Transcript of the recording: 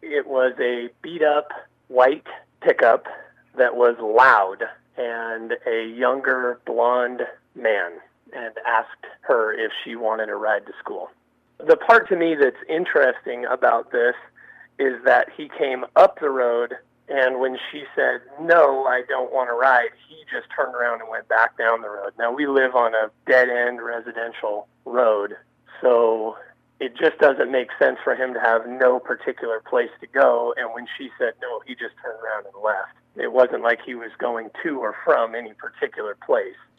It was a beat-up white pickup that was loud, and a younger blonde man, and asked her if she wanted a ride to school. The part to me that's interesting about this is that he came up the road, and when she said, "No, I don't want to ride," he just turned around and went back down the road. Now, we live on a dead-end residential road, so it just doesn't make sense for him to have no particular place to go, and when she said no, he just turned around and left. It wasn't like he was going to or from any particular place.